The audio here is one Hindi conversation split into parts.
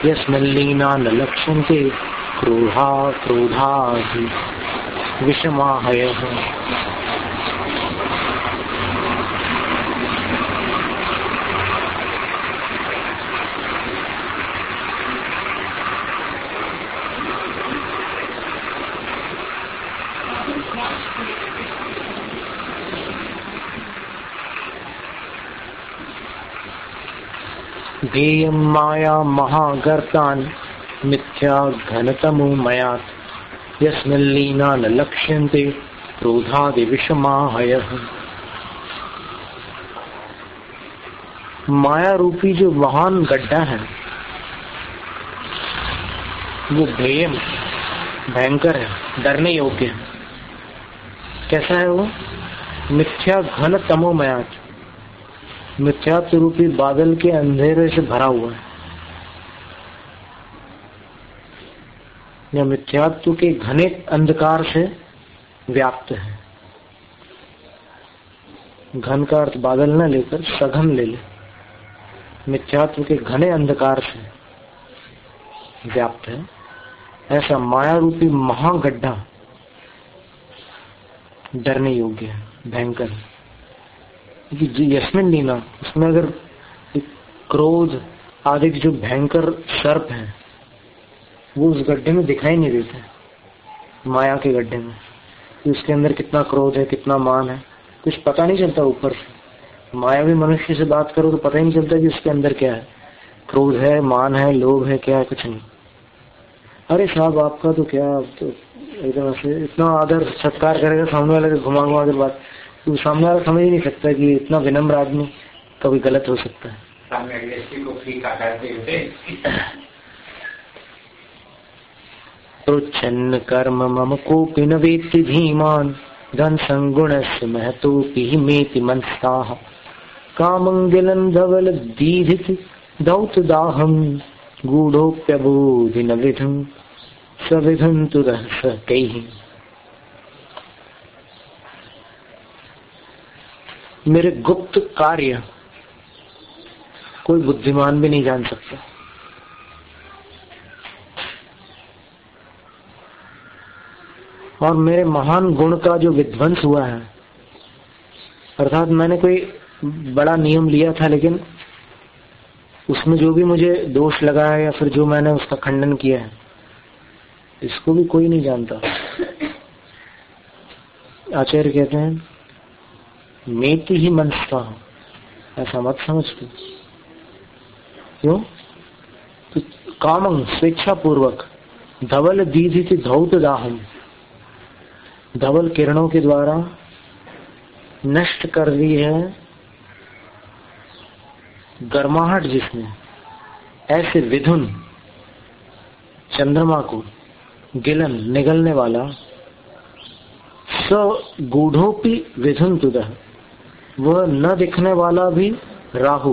यस्मिल्लीना न लक्ष्यन्ते क्रोधादि विषमाहयः। ध्येयं माया महागर्तान् मिथ्या घनतमो मयात् यस्मिल्लीना न लक्ष्यन्ते क्रोधादि विषमाहयः। माया रूपी जो महान गड्ढा है वो ध्येयम भयंकर है, डरने योग्य है। कैसा है वो? मिथ्या घन तमोमयात्, मिथ्यात्व रूपी बादल के अंधेरे से भरा हुआ है, या मिथ्यात्व के घने अंधकार से व्याप्त है। घन का अर्थ बादल न लेकर सघन ले ले, मिथ्यात्व के घने अंधकार से व्याप्त है। ऐसा माया रूपी महागड्ढा डरने योग्य है, भयंकर है। यस्मिन लीना, उसमें अगर क्रोध आदि जो भयंकर सर्प है वो उस गड्ढे में दिखाई नहीं देते, माया के गड्ढे में। उसके अंदर कितना क्रोध है, कितना मान है, कुछ पता नहीं चलता। ऊपर से मायावी मनुष्य से बात करो तो पता ही नहीं चलता कि उसके अंदर क्या है, क्रोध है, मान है, लोभ है, क्या है, कुछ नहीं। अरे साहब आपका तो क्या, तो एकदम ऐसे इतना आदर सत्कार करेगा सामने वाले के, घुमा घुमा कर बात, तो सामने वाला समझ ही नहीं सकता कि इतना विनम्र आदमी कभी गलत हो सकता है। प्रोच्छन्न कर्म मम कोपि न वेत्ति धीमान् धन संगुणस्य महतोऽपि मेति मनस्ताः कामंगिलं धवल दीधिति दौतदाहं गूढ़ोप्यबोधि न विधुं सविधुं तु रहस्य कैहि। मेरे गुप्त कार्य कोई बुद्धिमान भी नहीं जान सकता, और मेरे महान गुण का जो विध्वंस हुआ है, अर्थात मैंने कोई बड़ा नियम लिया था लेकिन उसमें जो भी मुझे दोष लगा है या फिर जो मैंने उसका खंडन किया है, इसको भी कोई नहीं जानता। आचार्य कहते हैं मेति ही मनस्ता, ऐसा मत समझ तू। क्यों? तो कामं स्वेच्छा पूर्वक धवल दीधिति धौत दाहम, धवल किरणों के द्वारा नष्ट कर दी है गर्माहट जिसने, ऐसे विधुन चंद्रमा को गिलन निगलने वाला स गूढ़ोपी विधुन तुदह, वह न दिखने वाला भी राहु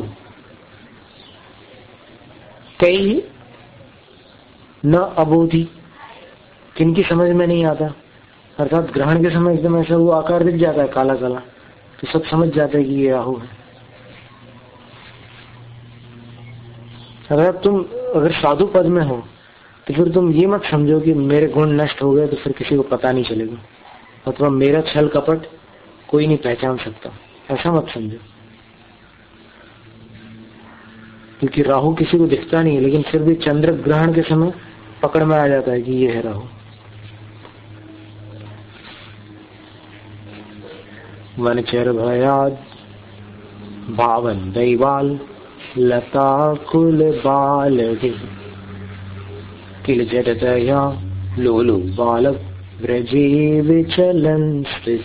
कई न अबोधि, किनकी समझ में नहीं आता। अर्थात ग्रहण के समय एकदम ऐसा वो आकार दिख जाता है काला काला, तो सब समझ जाते हैं कि ये राहु है। अगर साधु पद में हो तो फिर तुम ये मत समझो कि मेरे गुण नष्ट हो गए तो फिर किसी को पता नहीं चलेगा, अथवा मेरा छल कपट कोई नहीं पहचान सकता, ऐसा मत समझो। क्योंकि राहु किसी को दिखता नहीं है, लेकिन फिर भी चंद्र ग्रहण के समय पकड़ में आ जाता है कि ये है राहु। वनचर भयाद भावन दैवाल लता कुल बाल किल जडदया लोलु बालक व्रजे विचलन स्थित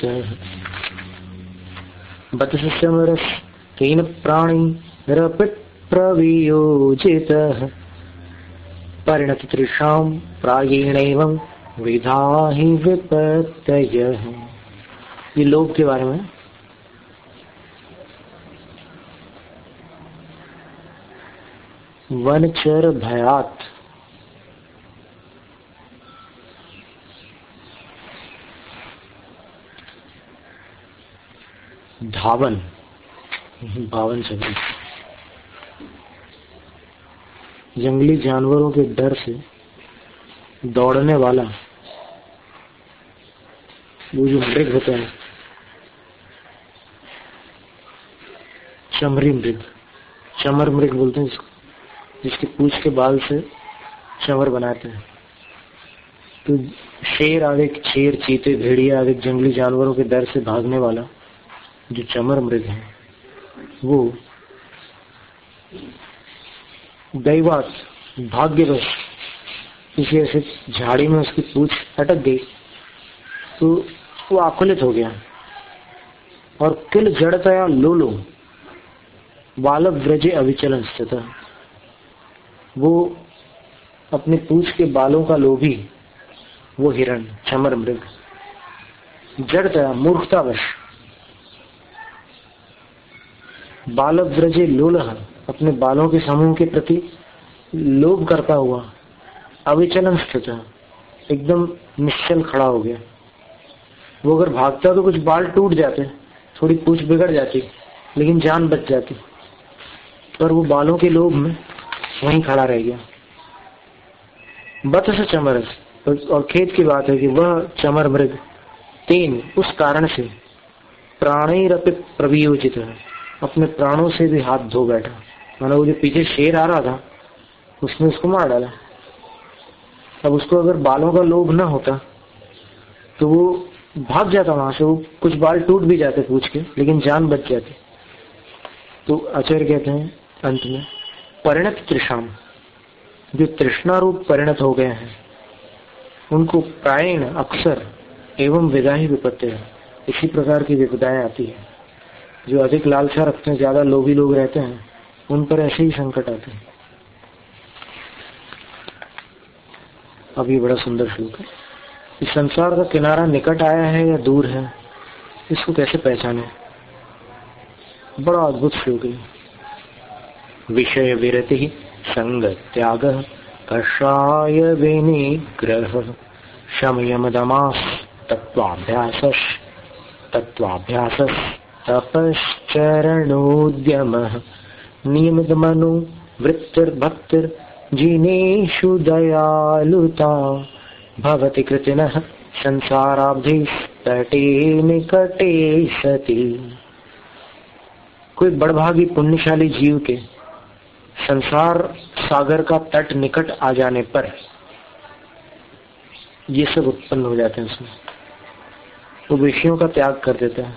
बत समरस केन प्राणी रपित प्रवियोजितः परिणत तृषां प्रायेणैवं विधाहि विपत्तयः। ये लोभ के बारे में। वनचर भयात, धावन, भावन शब्द जंगली जानवरों के डर से दौड़ने वाला वो जो मृग होता है, चमरी मृग, चमर मृग बोलते हैं जिसको, जिसके पूंछ के बाल से चमर बनाते हैं। तो शेर आदि, शेर, चीते, भेड़िया आदि जंगली जानवरों के डर से भागने वाला जो चमर मृग है, वो दैवात भाग्यवश किसी ऐसे झाड़ी में उसकी पूंछ अटक गई तो वो आकुलित हो गया और किल जड़तया लोलो बालक व्रजे अविचलन स्थित, वो अपने पूंछ के बालों का लोभी वो हिरण चमर मृग जड़तया मूर्खतावश बालक व्रजे लोलह अपने बालों के समूह के प्रति लोभ करता हुआ अविचलन स्थित एकदम निश्चल खड़ा हो गया। वो अगर भागता तो कुछ बाल टूट जाते, थोड़ी पूंछ बिगड़ जाती, लेकिन जान बच जाती, पर वो बालों के लोभ में वहीं खड़ा रह गया। बत से चमरस, और खेत की बात है कि वह चमर मृग तेन उस कारण से प्राणैरपि प्रवियोजित है, अपने प्राणों से भी हाथ धो बैठा। माना वो जो पीछे शेर आ रहा था उसने उसको मार डाला। अब उसको अगर बालों का लोभ न होता तो वो भाग जाता वहां से, वो कुछ बाल टूट भी जाते पूछ के, लेकिन जान बच जाती। तो आचार्य कहते हैं अंत में, परिणत तृषाम, जो तृष्णा रूप परिणत हो गए हैं उनको प्रायण अक्सर एवं विदाही विपत्ति है, इसी प्रकार की विपदाएं आती है। जो अधिक लालसा रखते हैं, ज्यादा लोभी लोग रहते हैं, उन पर ऐसे ही संकट आते हैं। अब ये बड़ा सुंदर श्लोक है। इस संसार का किनारा निकट आया है या दूर है, इसको कैसे पहचाने? बड़ा अद्भुत श्लोक है। विषय विरति संग त्याग कषाय विनिग्रह शमयम दमास तत्वाभ्यास तपश्चरणोद्यम नियमित मनो वृत्तिर्भक्तिर जिनेषु दयालुता भवति कृतिनः संसाराब्धिस्तटे निकटे सति। कोई बड़भागी पुण्यशाली जीव के संसार सागर का तट निकट आ जाने पर ये सब उत्पन्न हो जाते हैं उसमें। वो विषयों का त्याग कर देता है,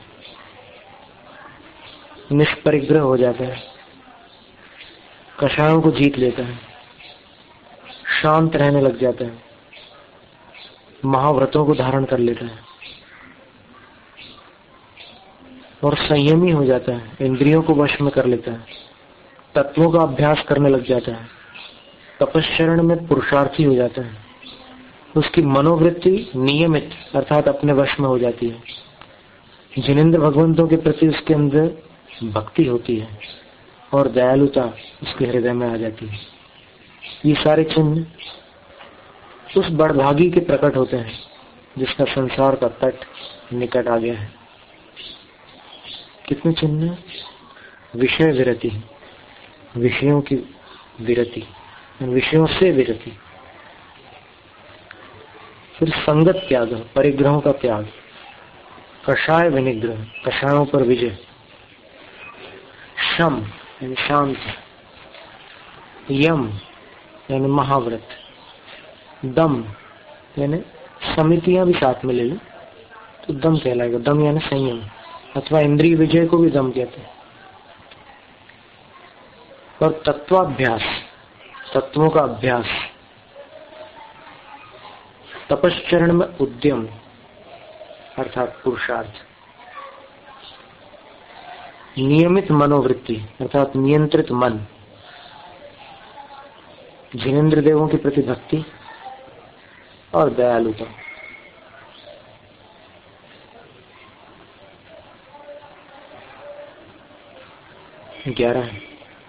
निष्परिग्रह हो जाता है, कषायों को जीत लेता है, शांत रहने लग जाता है, महाव्रतों को धारण कर लेता है और संयमी हो जाता है, इंद्रियों को वश में कर लेता है, तत्वों का अभ्यास करने लग जाता है, तपश्चरण में पुरुषार्थी हो जाता है, उसकी मनोवृत्ति नियमित अर्थात अपने वश में हो जाती है, जिनेंद्र भगवंतों के प्रति उसके अंदर भक्ति होती है और दयालुता उसके हृदय में आ जाती है। ये सारे चिन्ह उस बड़भागी के प्रकट होते हैं जिसका संसार का तट निकट आ गया है। कितने चिन्ह? विषय विरति, विषयों की विरति, विषयों से विरति, फिर संगत त्याग, परिग्रहों का त्याग, कषाय विनिग्रह, कषायों पर विजय, शम यानी शांत, यम यानी महाव्रत, दम यानी समितियां भी साथ में ले लो तो दम कहलाएगा, दम यानी संयम, अथवा इंद्रिय विजय को भी दम कहते हैं, और तत्वाभ्यास, तत्वों का अभ्यास, तपश्चरण में उद्यम अर्थात पुरुषार्थ, नियमित मनोवृत्ति अर्थात नियंत्रित मन, जिनेंद्र देवों के प्रति भक्ति और दयालुता। ग्यारह है।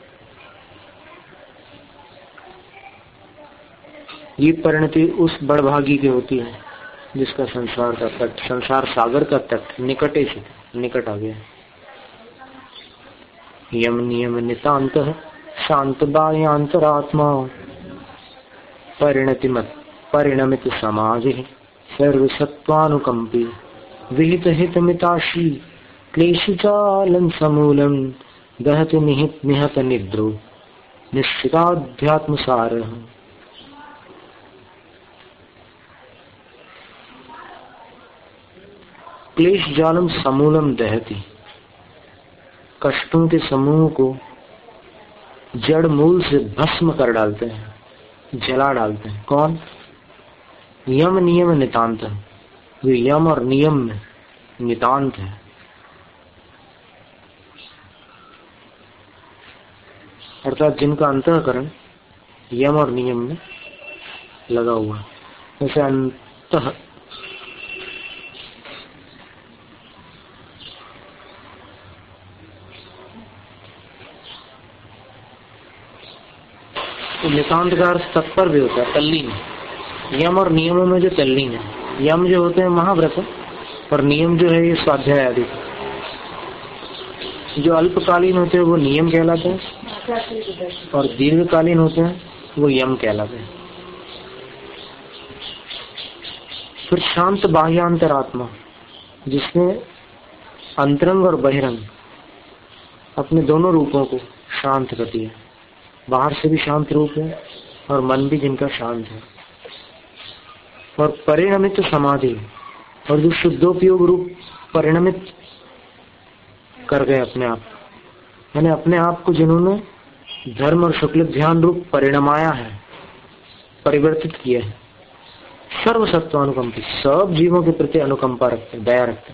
ये परिणति उस बड़भागी की होती है जिसका संसार का तट, संसार सागर का तट निकटे से निकट आ गया। यम नियम नितांत शांत बायांतरात्मा परिणमित समाजे सर्वसत्वानुकंपी विहित हितमिताशी क्लेशजालं समूलं दहति निहत निद्रो निश्चिताध्यात्मसारः। क्लेश जालम समूलम दहती, कष्टों के समूह को जड़ मूल से भस्म कर डालते हैं, जला डालते हैं। कौन? यम नियम नितांत, वे यम और नियम में नितांत है। अर्थात जिनका अंतःकरण यम और नियम में लगा हुआ है। जैसे अंतः नितांत का अर्थ तत्पर भी होता है, तल्लीन। यम और नियमों में जो तल्लीन है, यम जो होते हैं महाव्रत और नियम जो है ये स्वाध्याय आदि। जो अल्पकालीन होते हैं वो नियम कहलाते हैं और दीर्घकालीन होते हैं वो यम कहलाते हैं। फिर शांत बाह्यांतरात्मा, जिसमें अंतरंग और बहिरंग अपने दोनों रूपों को शांत करती है। बाहर से भी शांत रूप है और मन भी जिनका शांत है। और परिणमित समाधि, और जो शुद्धोपयोग रूप परिणमित कर गए अपने आप, यानी अपने आप को जिन्होंने धर्म और शुक्ल ध्यान रूप परिणमाया है, परिवर्तित किया है। सर्वसत्वानुकंपी, सब जीवों के प्रति अनुकंपा रखते, दया रखते।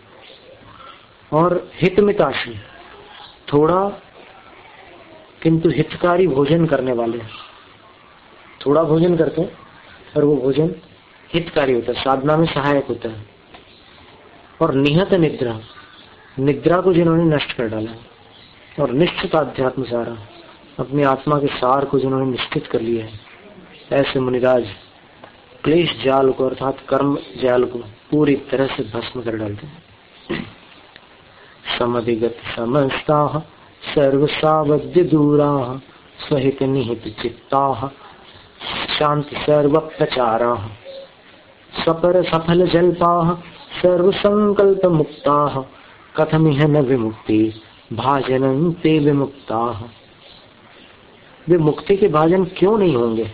और हितमिताशी, थोड़ा किंतु हितकारी भोजन करने वाले। थोड़ा भोजन करते हैं और वो भोजन हितकारी होता है, साधना में सहायक होता है। और निहत निद्रा, निद्रा को जिन्होंने नष्ट कर डाला है। और निश्चित आध्यात्म सारा, अपनी आत्मा के सार को जिन्होंने निश्चित कर लिया है, ऐसे मुनिराज क्लेश जाल को अर्थात कर्म जाल को पूरी तरह से भस्म कर डालते हैं। समधिगत समस्ता सर्वसावध्य दूरा सहित निहित चित्ता शांति सर्व प्रचारा सपर सफल जल्पा सर्व संकल्प मुक्ता कथमिह न विमुक्ति भाजनं ते विमुक्ता। वे मुक्ति के भाजन क्यों नहीं होंगे?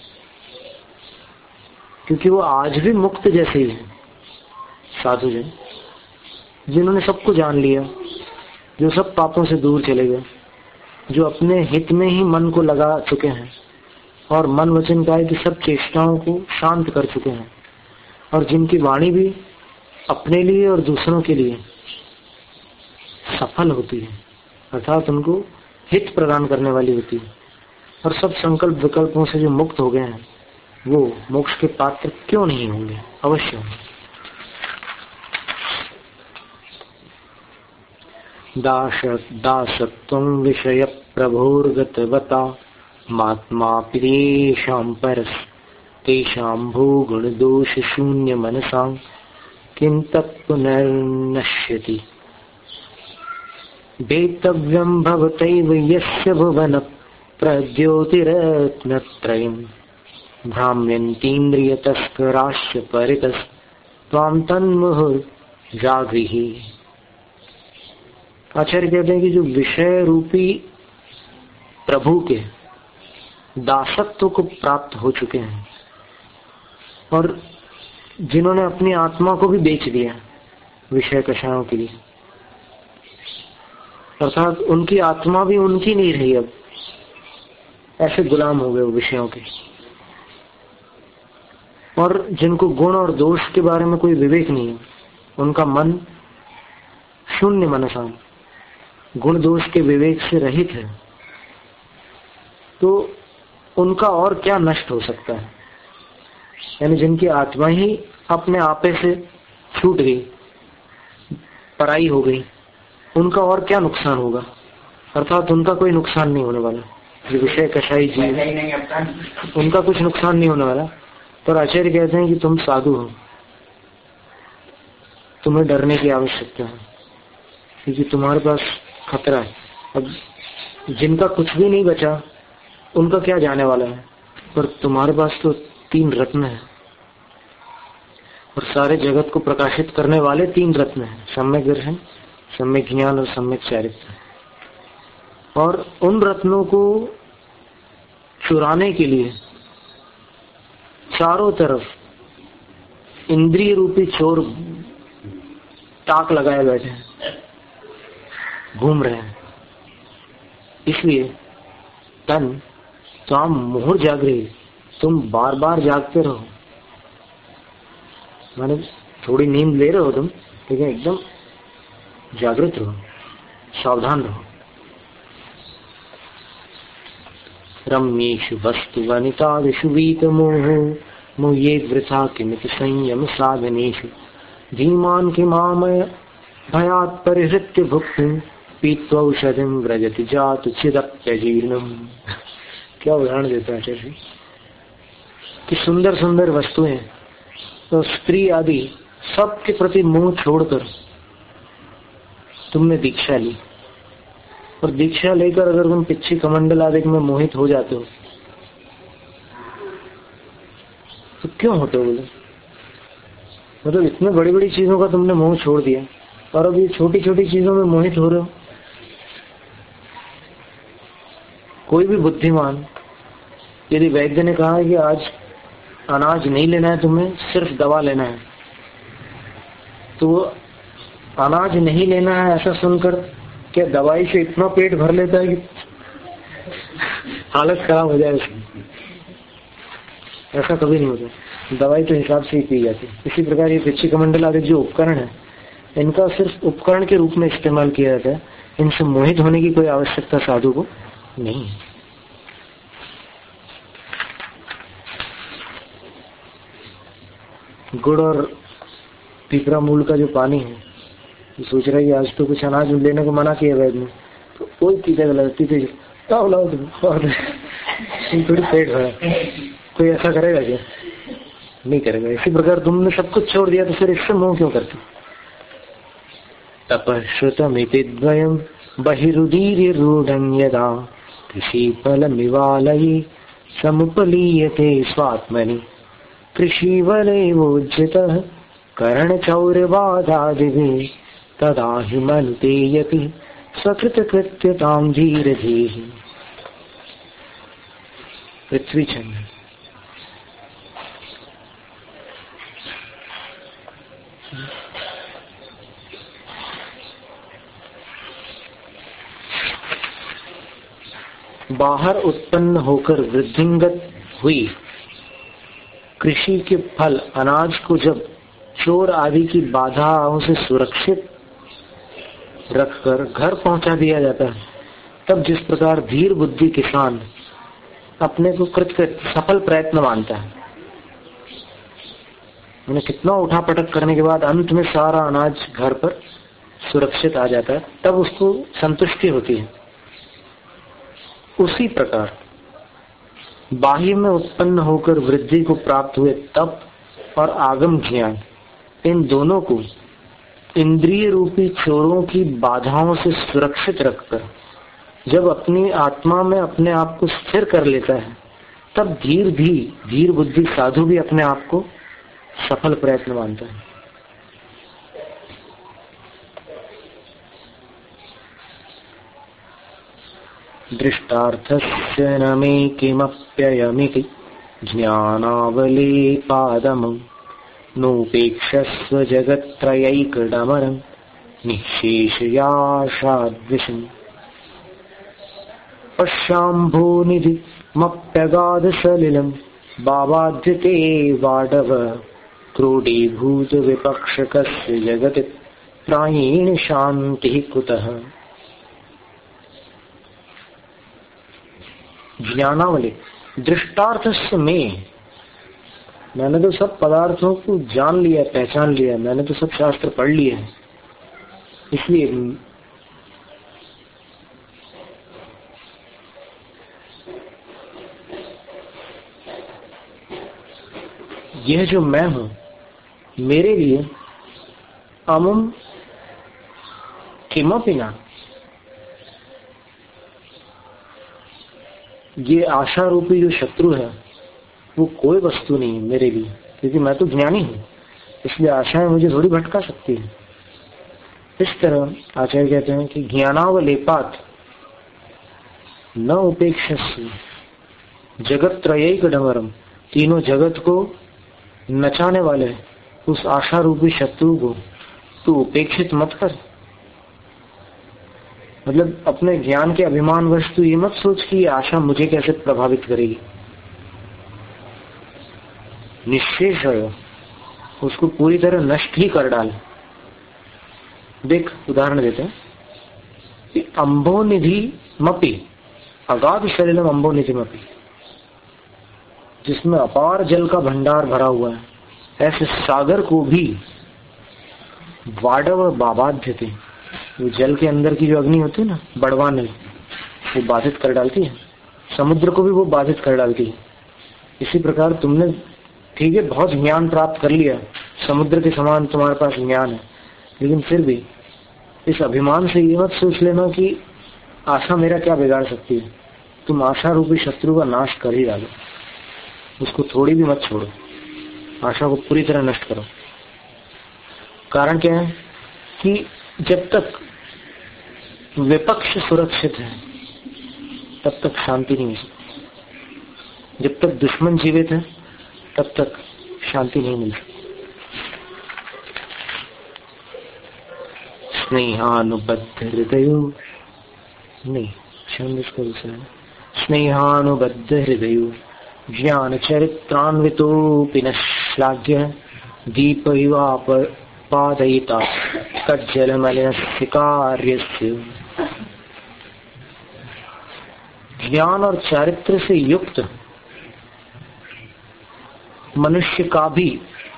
क्योंकि वो आज भी मुक्त जैसे ही है। साधु जन जिन्होंने सबको जान लिया, जो सब पापों से दूर चले गए, जो अपने हित में ही मन को लगा चुके हैं और मन वचन काया की सब चेष्टाओं को शांत कर चुके हैं, और जिनकी वाणी भी अपने लिए और दूसरों के लिए सफल होती है, अर्थात उनको हित प्रदान करने वाली होती है, और सब संकल्प विकल्पों से जो मुक्त हो गए हैं, वो मोक्ष के पात्र क्यों नहीं होंगे? अवश्य होंगे। दासत्वं विषय प्रभोर्गतवता मात्मा प्रियेषां परस् तेषां भूगुण दोष शून्य मनसां किं तत्पुनर्नश्यति। वेतव्यं भवतैव यस्य भुवन प्रद्योतिरत्नत्रयं भ्राम्यन्तीन्द्रियतस्कराश्च परितस्त्वां तन्मुहुर्जागृहि। आचार्य कहते हैं कि जो विषय रूपी प्रभु के दासत्व को प्राप्त हो चुके हैं और जिन्होंने अपनी आत्मा को भी बेच दिया विषय कषायों के लिए, अर्थात उनकी आत्मा भी उनकी नहीं रही, अब ऐसे गुलाम हो गए वो विषयों के। और जिनको गुण और दोष के बारे में कोई विवेक नहीं है, उनका मन शून्य मनसा, गुण दोष के विवेक से रहित है, तो उनका और क्या नष्ट हो सकता है? यानी जिनकी आत्मा ही अपने आपे से छूट गई, पराई हो गई, उनका और क्या नुकसान होगा? अर्थात उनका कोई नुकसान नहीं होने वाला। जो विषय कषाई जीव, उनका कुछ नुकसान नहीं होने वाला। तो आचार्य कहते हैं कि तुम साधु हो, तुम्हें डरने की आवश्यकता है, क्योंकि तुम्हारे पास खतरा है। अब जिनका कुछ भी नहीं बचा, उनका क्या जाने वाला है? पर तुम्हारे पास तो 3 रत्न हैं और सारे जगत को प्रकाशित करने वाले 3 रत्न हैं, सम्यक दर्शन, सम्यक ज्ञान और सम्यक चारित्र। और उन रत्नों को चुराने के लिए चारों तरफ इंद्रिय रूपी चोर ताक लगाए बैठे हैं, घूम रहे हैं। इसलिए तन ताम मुहुर जागृहि, तुम बार बार जागते रहो। माने थोड़ी नींद ले रहे हो तुम, लेकिन एकदम जागृत रहो, सावधान रहो। रम्येषु वस्तु वनितादिषु वीतमोहो मुह्ये वृथा किमिति संयम साधनेषु धीमान् किमामय भयात् परिहृत्य भुक्तिं पीत्वा औषधिं व्रजति जातु चिदप्यजीर्णम्। क्या उदाहरण देता है आचार्य जी कि सुंदर सुंदर वस्तुएं तो स्त्री आदि सबके प्रति मुंह छोड़कर तुमने दीक्षा ली, और दीक्षा लेकर अगर तुम पिच्छी कमंडल आदि में मोहित हो जाते हो तो क्यों होते हो बोले? मतलब इतने बड़ी बड़ी चीजों का तुमने मुंह छोड़ दिया और अब ये छोटी छोटी चीजों में मोहित हो रहे हो। कोई भी बुद्धिमान, यदि वैद्य ने कहा है कि आज अनाज नहीं लेना है, तुम्हें सिर्फ दवा लेना है, तो अनाज नहीं लेना है ऐसा सुनकर क्या दवाई से इतना पेट भर लेता है कि हालत खराब हो जाए उसकी? ऐसा कभी नहीं होता। दवाई तो हिसाब से ही पी जाती है। इसी प्रकार ये पिच्छी कमंडल आदि जो उपकरण है, इनका सिर्फ उपकरण के रूप में इस्तेमाल किया जाता है। इनसे मोहित होने की कोई आवश्यकता साधु को नहीं है। गुड़ और पीपरा मूल का जो पानी है, सोच रहा है कि आज तो कुछ अनाज लेने को मना किया वैद्य ने, तो कोई पीते लगती थी, थोड़ी पेट भरा। कोई ऐसा करेगा क्या? नहीं करेगा। इसी प्रकार तुमने सब कुछ छोड़ दिया तो फिर इससे मोह क्यों करते? तपश्रुतमिति द्वयम् बहिरुदीर्य रूढं यदा कृषिफलमिवालये समुपलीयते स्वात्मनि कृषिवलैवोज्जितः करणचौर्यबाधादिभिः तदा हि मनुते यति सकृतकृत्यतां धीरधीः। पृथ्वी छंद। बाहर उत्पन्न होकर वृद्धिंगत हुई कृषि के फल अनाज को जब चोर आदि की बाधाओं से सुरक्षित रखकर घर पहुंचा दिया जाता है, तब जिस प्रकार धीर बुद्धि किसान अपने को कृतकृत सफल प्रयत्न मानता है, उन्हें कितना उठा पटक करने के बाद अंत में सारा अनाज घर पर सुरक्षित आ जाता है, तब उसको संतुष्टि होती है। उसी प्रकार बाह्य में उत्पन्न होकर वृद्धि को प्राप्त हुए तप और आगम ज्ञान, इन दोनों को इंद्रिय रूपी चोरों की बाधाओं से सुरक्षित रखकर जब अपनी आत्मा में अपने आप को स्थिर कर लेता है, तब धीर बुद्धि साधु भी अपने आप को सफल प्रयत्न मानता है। दृष्टार्थस्य न मे किमप्ययमिति ज्ञानावलेपादमं नोपेक्षस्व जगत्त्रयैकडमरं निःशेषयाशाद्विषम् पश्याम्भोनिधि मप्यगाधसलिलं बाबाध्यते वाडव क्रोडीभूत विपक्षकस्य जगति प्रायेण शान्तिः कुतः। ज्ञानावली दृष्टार्थ में, मैंने तो सब पदार्थों को जान लिया, पहचान लिया, मैंने तो सब शास्त्र पढ़ लिए हैं, इसलिए यह जो मैं हूं मेरे लिए अमुम किमपि न, ये आशा रूपी जो शत्रु है वो कोई वस्तु नहीं है मेरे लिए, क्योंकि मैं तो ज्ञानी हूँ, इसलिए आशाएं मुझे थोड़ी भटका सकती है। इस तरह आचार्य कहते हैं कि ज्ञानावलेपात न उपेक्षस्य जगत त्रयैक डमरम, तीनों जगत को नचाने वाले उस आशा रूपी शत्रु को तू उपेक्षित मत कर। मतलब अपने ज्ञान के अभिमानवश तू ये मत सोच कि आशा मुझे कैसे प्रभावित करेगी। निश्चेष उसको पूरी तरह नष्ट ही कर डाल। देख उदाहरण देते हैं कि अम्भोनिधि मपि, अगाध सलिलम अम्भोनिधि मपि, जिसमें अपार जल का भंडार भरा हुआ है, ऐसे सागर को भी वाडव बाबाध्य थे, वो जल के अंदर की जो अग्नि होती है ना, बड़वाने, वो बाधित कर डालती है। समुद्र को भी वो बाधित कर डालती है। इसी प्रकार तुमने ठीक है बहुत ज्ञान प्राप्त कर लिया, समुद्र के समान तुम्हारे पास ज्ञान है, लेकिन फिर भी इस अभिमान से ये मत सोच लेना कि आशा मेरा क्या बिगाड़ सकती है। तुम आशा रूपी शत्रु का नाश कर ही डालो, उसको थोड़ी भी मत छोड़ो, आशा को पूरी तरह नष्ट करो। कारण क्या है कि जब तक विपक्ष सुरक्षित है तब तक शांति नहीं मिल सकती, जब तक दुश्मन जीवित है तब तक शांति नहीं मिल सकती। स्नेहानुबद्ध हृदयो, नहीं छंद इसका दूसरा है, स्नेहानुबद्ध हृदयो ज्ञान चरित्रान्वितोऽपि न श्लाघ्य दीपैवापादयिता कज्जलमलिनस्य कार्यस्य। ज्ञान और चारित्र से युक्त मनुष्य का भी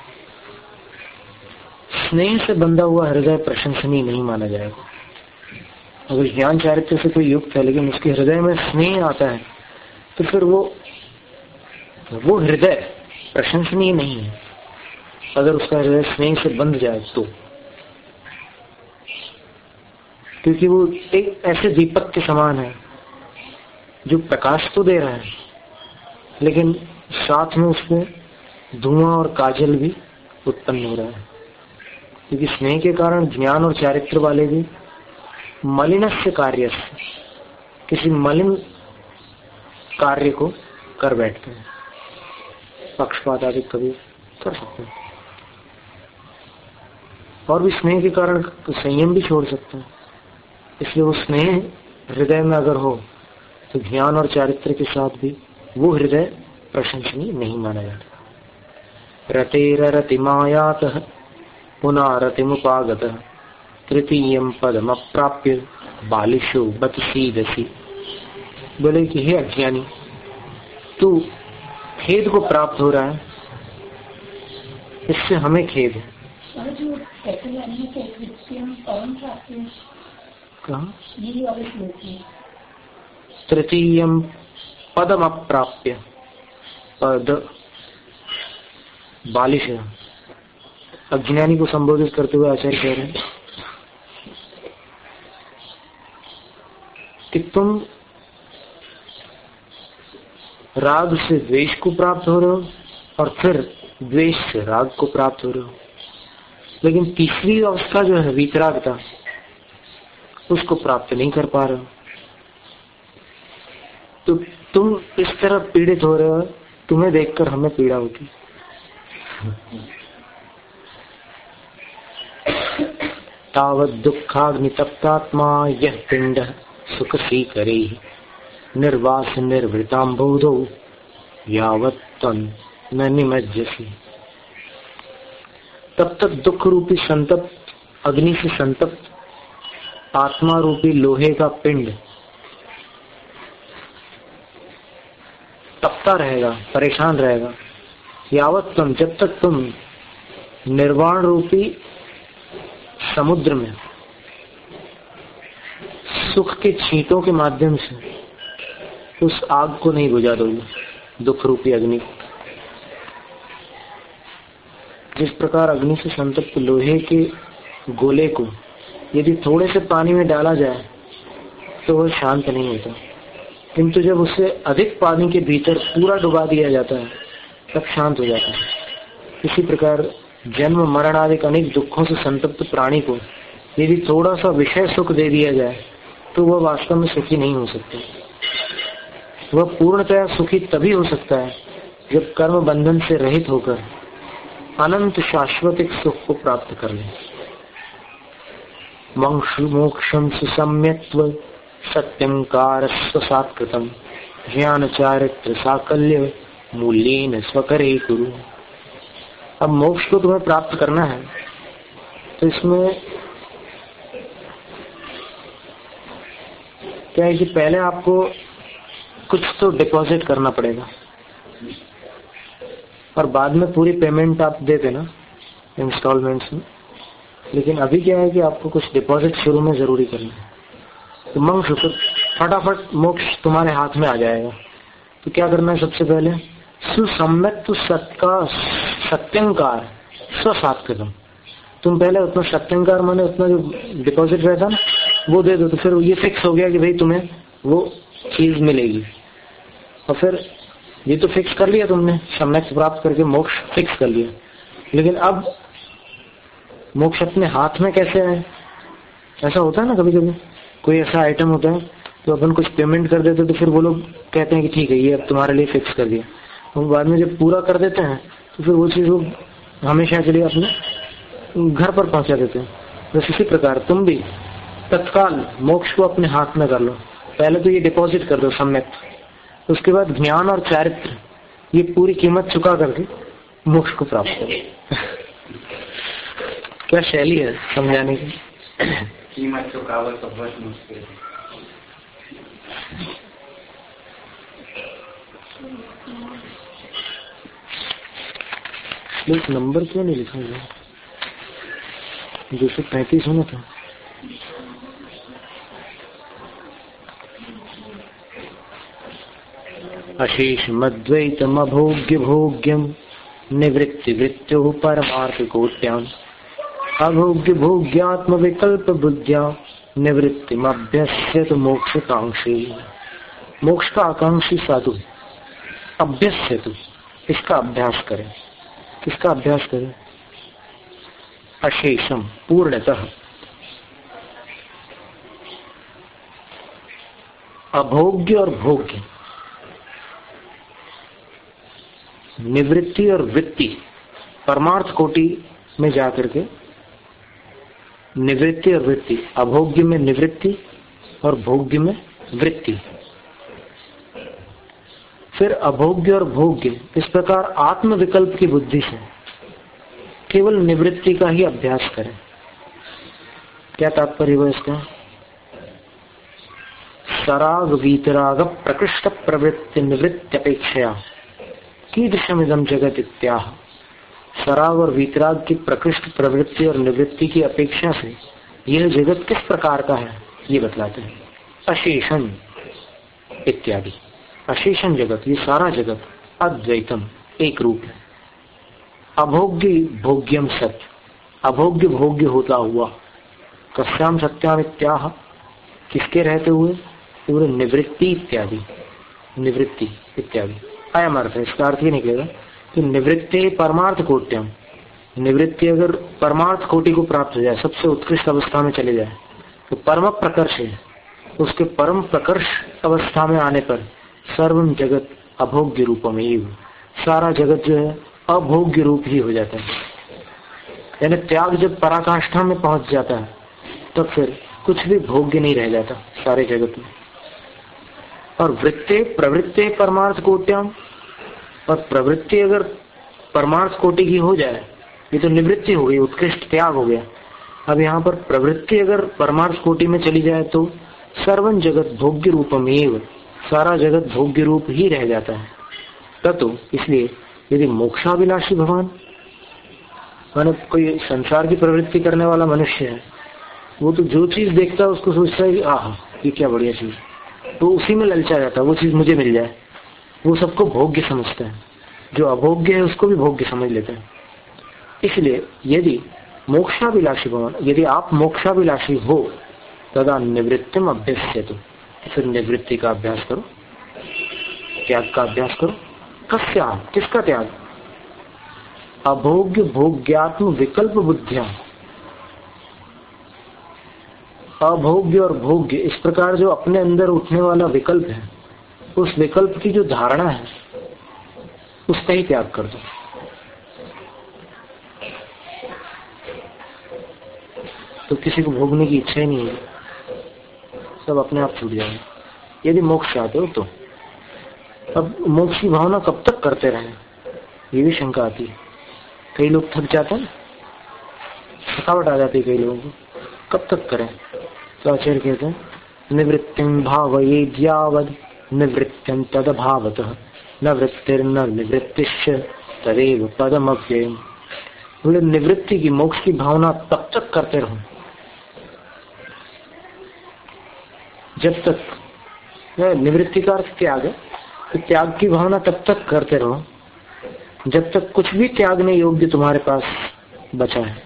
स्नेह से बंधा हुआ हृदय प्रशंसनीय नहीं माना जाएगा। अगर ज्ञान चारित्र से कोई युक्त है लेकिन उसके हृदय में स्नेह आता है तो फिर वो हृदय प्रशंसनीय नहीं है। अगर उसका हृदय स्नेह से बंध जाए तो, क्योंकि वो एक ऐसे दीपक के समान है जो प्रकाश तो दे रहा है लेकिन साथ में उसमें धुआं और काजल भी उत्पन्न हो रहा है। क्योंकि स्नेह के कारण ज्ञान और चारित्र वाले भी मलिनस्य कार्यस्य, किसी मलिन कार्य को कर बैठते हैं, पक्षपात आदि कभी कर सकते हैं, और भी स्नेह के कारण संयम भी छोड़ सकते हैं। इसलिए वो स्नेह हृदय में अगर हो तो ज्ञान और चारित्र के साथ भी वो हृदय प्रशंसनीय नहीं माना जाता। रतेररतिमायातः पुनरतिमुपागतः तृतीयं पदमप्राप्य बालिशो बत सीदसि। बोले कि हे अज्ञानी, तू खेद को प्राप्त हो रहा है, इससे हमें खेद है। कहाँ? तृतीयं पदमप्राप्य, पद बालिश, अज्ञानी को संबोधित करते हुए आचार्य कह रहे हैं कि तुम राग से द्वेष को प्राप्त हो रहे हो और फिर द्वेष से राग को प्राप्त हो रहे हो, लेकिन तीसरी अवस्था जो है वीतरागता, उसको प्राप्त नहीं कर पा रहे हो। तो तुम इस तरह पीड़ित हो रहे हो, तुम्हें देखकर हमें पीड़ा होती। तावत् दुःखाग्नितप्तात्मा यह पिंड सुख स्वीकरे निर्वास निर्वृताम्बोधो यावत् तन न निमज्जसि। तब तक दुख रूपी संतप्त अग्नि से संतप्त आत्मा रूपी लोहे का पिंड तपता रहेगा, परेशान रहेगा। यावत् तुम, जब तक तुम निर्वाण रूपी समुद्र में सुख के छींटों के माध्यम से उस आग को नहीं बुझा दोगे, दुख रूपी अग्नि को। जिस प्रकार अग्नि से संतप्त लोहे के गोले को यदि थोड़े से पानी में डाला जाए तो वह शांत नहीं होता, किंतु जब उसे अधिक पानी के भीतर पूरा डुबा दिया जाता है तब शांत हो जाता है। इसी प्रकार जन्म मरण आदि अनेक दुखों से संतप्त प्राणी को यदि थोड़ा सा विषय सुख दे दिया जाए तो वह वास्तव में सुखी नहीं हो सकता। वह पूर्णतया सुखी तभी हो सकता है जब कर्म बंधन से रहित होकर अनंत शाश्वत एक सुख को प्राप्त कर ले। मोक्षम सुसम्यत्व सत्यं कारस्व सात्कृतम ज्ञान चारित्र साकल्य मूल्येन स्वकरे कुरु। अब मोक्ष को तुम्हें प्राप्त करना है तो इसमें क्या है कि पहले आपको कुछ तो डिपॉजिट करना पड़ेगा और बाद में पूरी पेमेंट आप दे देना इंस्टॉलमेंट्स में। लेकिन अभी क्या है कि आपको कुछ डिपॉजिट शुरू में जरूरी करना है। तो मोक्ष फटाफट मोक्ष तुम्हारे हाथ में आ जाएगा। तो क्या करना है? सबसे पहले सुसम्यक सत्यंकार स्वसात्कृतम। तुम पहले उतना सत्यंकार माने उतना जो डिपॉजिट रहता ना वो दे दो, तो फिर ये फिक्स हो गया कि भाई तुम्हें वो चीज मिलेगी। और फिर ये तो फिक्स कर लिया तुमने, सम्यक प्राप्त करके मोक्ष फिक्स कर लिया। लेकिन अब मोक्ष अपने हाथ में कैसे है? ऐसा होता है ना, कभी कभी कोई ऐसा आइटम होता है तो अपन कुछ पेमेंट कर देते तो फिर वो लोग कहते हैं कि ठीक है ये अब तुम्हारे लिए फिक्स कर दिया। और बाद में जब पूरा कर देते हैं तो फिर वो चीज वो हमेशा के लिए अपने घर पर पहुंचा देते हैं। बस इसी प्रकार तुम भी तत्काल मोक्ष को अपने हाथ में कर लो। पहले तो ये डिपॉजिट कर दो सम्यक, उसके बाद ज्ञान और चारित्र ये पूरी कीमत चुका करके मोक्ष को प्राप्त करो। क्या शैली है समझाने की? कीमत चुकावल तो बहुत मुश्किल है। नंबर क्यों नहीं लिखा गया? 235 होना था। अशेषमद्वैतम अभोग्य भोग्यम निवृत्ति वृत्त्यो परमार्थिकोट्याम अभोग्य भोग्यात्म विकल्प बुद्ध्या निवृत्तिमभ्यस्यत मोक्षकांक्षी। मोक्ष का आकांक्षी साधु अभ्यस्यतु, इसका अभ्यास करें। किसका अभ्यास करें? अशेषम पूर्णतः, अभोग्य और भोग्य, निवृत्ति और वृत्ति, परमार्थ कोटि में जाकर के निवृत्ति और वृत्ति, अभोग्य में निवृत्ति और भोग्य में वृत्ति। फिर अभोग्य और भोग्य इस प्रकार आत्म विकल्प की बुद्धि से केवल निवृत्ति का ही अभ्यास करें। क्या तात्पर्य हुआ इसका? सराग वीतराग प्रकृष्ट प्रवृत्ति निवृत्ति अपेक्षया कीदृशमिदं जगत इत्याह। सराग और वीतराग की प्रकृष्ट प्रवृत्ति और निवृत्ति की अपेक्षा से यह जगत किस प्रकार का है ये बतलाते हैं। अशेषण इत्यादि, अशेषण जगत, ये सारा जगत अद्वैतम एक रूप है। अभोग्य भोग्यम सत्य, अभोग्य भोग्य होता हुआ। कस्याम सत्याम इत्याह, किसके रहते हुए? पूरे निवृत्ति इत्यादि, निवृत्ति इत्यादि अयम अर्थ है। इसका अर्थ ही निकलेगा कि निवृत्ति परमार्थ कोट्यम, निवृत्ति अगर परमार्थ कोटि को प्राप्त हो जाए, सबसे उत्कृष्ट अवस्था में चले जाए तो परम प्रकर्ष है। उसके परम प्रकर्ष अवस्था में आने पर सर्वम जगत अभोग्य रूपम एव, सारा जगत जो है अभोग्य रूप ही हो जाता है। यानी त्याग जब पराकाष्ठा में पहुंच जाता है तो फिर कुछ भी भोग्य नहीं रह जाता सारे जगत में। और वृत्ति प्रवृत्ति परमार्थ कोट्याम, और प्रवृत्ति अगर परमार्थ कोटि की हो जाए, ये तो निवृत्ति हो गई, उत्कृष्ट त्याग हो गया। अब यहाँ पर प्रवृत्ति अगर परमार्थ कोटि में चली जाए तो सर्वं जगत भोग्य रूपमेव, सारा जगत भोग्य रूप ही रह जाता है। ततो, इसलिए यदि मोक्षाभिलाषी भगवान, माने कोई संसार की प्रवृत्ति करने वाला मनुष्य है, वो तो जो चीज देखता है उसको सोचता है कि आह ये क्या बढ़िया चीज, तो उसी में ललचा जाता है, वो चीज मुझे मिल जाए। वो सबको भोग्य समझता है, जो अभोग्य है उसको भी भोग्य समझ लेता है। इसलिए यदि मोक्षाभिलाषी भगवान, यदि आप मोक्षाभिलाषी हो तदा निवृत्तिम अभ्यस्यतु, फिर निवृत्ति का अभ्यास करो, त्याग का अभ्यास करो। कस्या, किसका त्याग? अभोग्य भोग्यात्म विकल्प बुद्धिया। अभोग्य और भोग्य इस प्रकार जो अपने अंदर उठने वाला विकल्प है, उस विकल्प की जो धारणा है उसका ही त्याग कर दो। तो किसी को भोगने की इच्छा ही नहीं है, सब अपने आप छूट जाएगा यदि मोक्ष चाहते हो तो। अब मोक्ष की भावना कब तक करते रहे, ये भी शंका आती है। कई लोग थक जाते हैं, थकावट आ जाती है कई लोगों को, कब तक करें? तो आचार्य कहते हैं निवृत्तिं भावयेद् यावद् निवृत्तिं तदभावतः न वृत्तिर्न निवृत्तिश्च तदेव पदमव्ययम्। बोले निवृत्ति की, मोक्ष की भावना तब तक करते रहो जब तक, निवृत्ति का अर्थ त्याग है, तो त्याग की भावना तब तक करते रहो जब तक कुछ भी त्यागने योग्य तुम्हारे पास बचा है।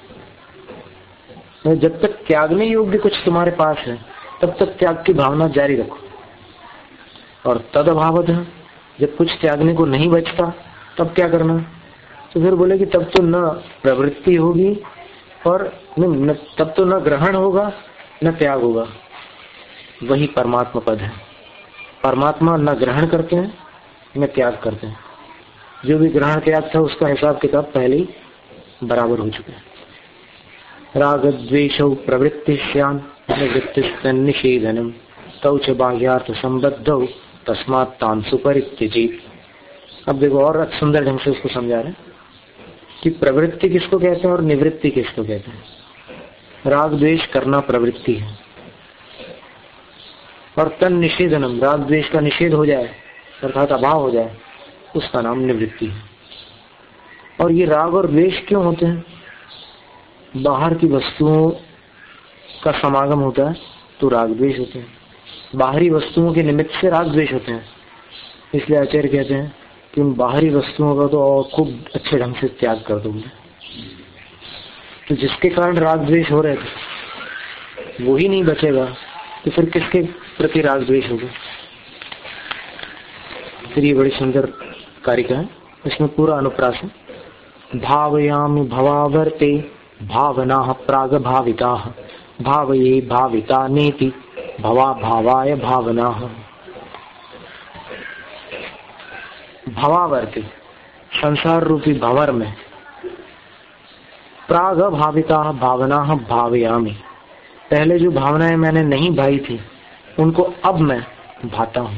जब तक त्यागने योग्य कुछ तुम्हारे पास है तब तक त्याग की भावना जारी रखो। और तद अभावत, जब कुछ त्यागने को नहीं बचता तब क्या करना? तो फिर बोले कि तब तो न प्रवृत्ति होगी और तब तो न ग्रहण होगा न त्याग होगा। वही परमात्मा पद है। परमात्मा न ग्रहण करते हैं न त्याग करते हैं। जो भी ग्रहण त्याग था उसका हिसाब किताब पहले ही बराबर हो चुका है। राग द्वेषौ प्रवृत्तिश्यान निवृत्तिस्तन्निषेधनम तौ च बाह्यार्थ संबद्धौ तस्मात् तान् सुपरित्यजेत्। अब देखो और सुंदर ढंग से उसको समझा रहे हैं कि प्रवृत्ति किसको कहते हैं और निवृत्ति किसको कहते हैं। राग द्वेष करना प्रवृत्ति है और तन निषेधनम, राग द्वेष का निषेध हो जाए अर्थात अभाव हो जाए, उसका नाम निवृत्ति है। और ये राग और द्वेष क्यों होते हैं? बाहर की वस्तुओं का समागम होता है तो राग द्वेष होते हैं, बाहरी वस्तुओं के निमित्त से राग द्वेष होते हैं। इसलिए आचार्य कहते हैं कि उन बाहरी वस्तुओं का तो और खूब अच्छे ढंग से त्याग कर दो। तो जिसके कारण राग द्वेष हो रहे थे वो ही नहीं बचेगा तो फिर किसके प्रति राग द्वेष होगा? फिर ये बड़ी सुंदर कारिका है, इसमें पूरा अनुप्रास है। भावयामि भवावर्ते भावनाः प्राग भाविताः भावये भाविता नेति भवा भावाय भावनाः। भवावर्ते, संसार रूपी भंवर में, प्राग भाविताः भावनाः भावयामि, पहले जो भावनाएं मैंने नहीं भाई थी उनको अब मैं भाता हूं।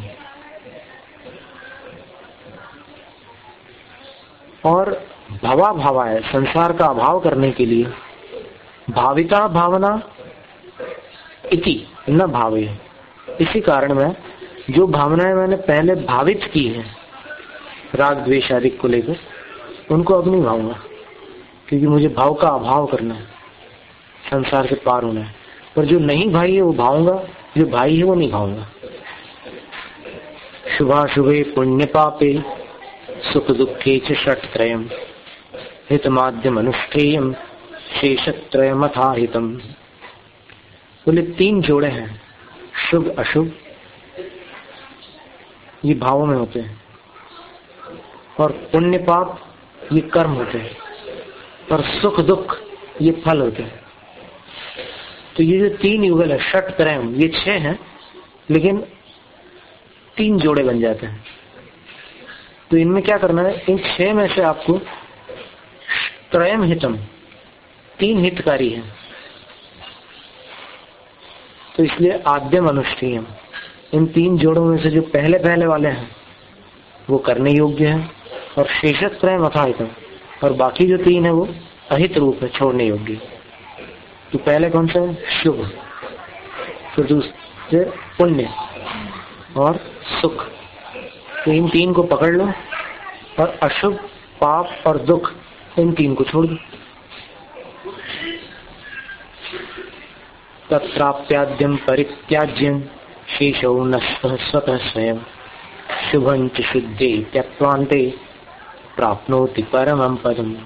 और भवा भावाय, संसार का अभाव करने के लिए, भाविता भावना इति न भावे, इसी कारण मैं जो भावनाएं मैंने पहले भावित की हैं राग द्वेष आदि को लेकर, उनको अब नहीं भाऊंगा क्योंकि मुझे भाव का अभाव करना है, संसार से पार होना है। पर जो नहीं भाई है वो भाऊंगा, जो भाई है वो नहीं भाऊंगा। शुभाशुभे पुण्य पापे सुख दुखे च षट्त्रयम् हितमाद्यम अनुष्ठेयम शेषत्रयमथा हितम। बोले तीन जोड़े हैं, शुभ अशुभ ये भावों में होते हैं, और पुण्य पाप ये कर्म होते हैं, और सुख दुख ये फल होते हैं। तो ये जो तीन युगल है षट्त्रयम्, ये 6 हैं लेकिन 3 जोड़े बन जाते हैं। तो इनमें क्या करना है? इन 6 में से आपको त्रयम हितम, 3 हितकारी हैं। तो इसलिए आद्यम अनुष्ठेयम, इन 3 जोड़ों में से जो पहले पहले वाले हैं वो करने योग्य है, और शेषत्रयम अथाहितम, और बाकी जो 3 है वो अहित रूप है, छोड़ने योग्य। तो पहले कौन सा है? शुभ, फिर दूसरे पुण्य और सुख। तो इन 3 को पकड़ लो और अशुभ पाप और दुख इन 3 को छोड़ दो। तत्राप्याद्यम परित्याज्यम शेषो नष्टः स्वतः स्वयं शुभं च शुद्धे त्यक्त्वान्ते प्राप्नोति परमं पदम्।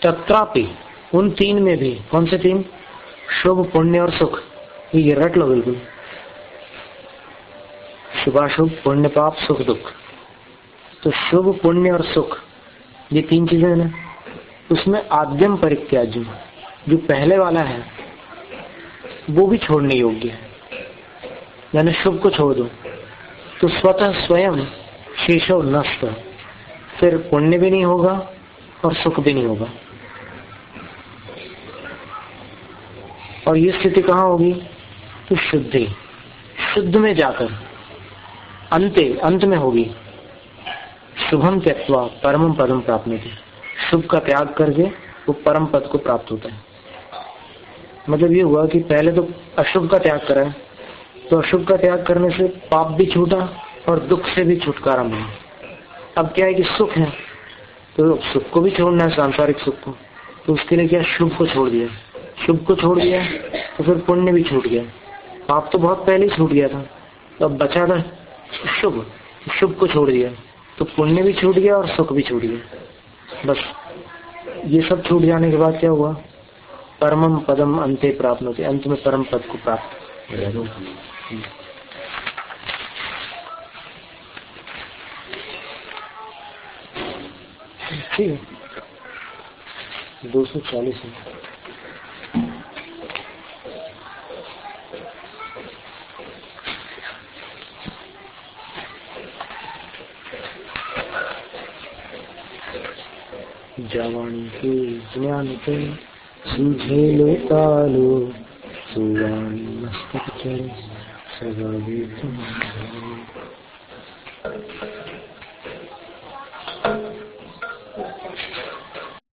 तत्रापि उन तीन में भी, कौन से तीन? शुभ, पुण्य और सुख। ये रट लो बिल्कुल, शुभाशुभ, पुण्य पाप, सुख दुख। तो शुभ, पुण्य और सुख, ये तीन चीजें हैं ना, उसमें आद्यम परित्याज्य, जो पहले वाला है वो भी छोड़ने योग्य है। यानी शुभ को छोड़ दो तो स्वतः स्वयं शेषो नष्ट, फिर पुण्य भी नहीं होगा और सुख भी नहीं होगा। और ये स्थिति कहाँ होगी? तो शुद्धि, शुद्ध में जाकर अंत में होगी। शुभम त्यक्त्वा परमम पदम प्राप्नोति, शुभ का त्याग करके वो परम पद को प्राप्त होता है। मतलब ये हुआ कि पहले तो अशुभ का त्याग करा है, तो अशुभ का त्याग करने से पाप भी छूटा और दुख से भी छुटकारा मिला। अब क्या है कि सुख है, तो सुख को भी छोड़ना है, सांसारिक सुख को, तो उसके लिए क्या, शुभ को छोड़ दिया। शुभ को छोड़ दिया तो फिर पुण्य भी छूट गया, पाप तो बहुत पहले ही छूट गया था, तो अब बचा था शुभ, शुभ को छोड़ दिया तो पुण्य भी छूट गया और सुख भी छूट गया। बस ये सब छूट जाने के बाद क्या हुआ? परमम पदम अंते प्राप्त होते, अंत में परम पद को प्राप्त। ठीक है, 240 है। जवानी के ज्ञान पे सूझे लो तालो, सुवानी मस्तक चढ़े सगा भी तुम्हारा।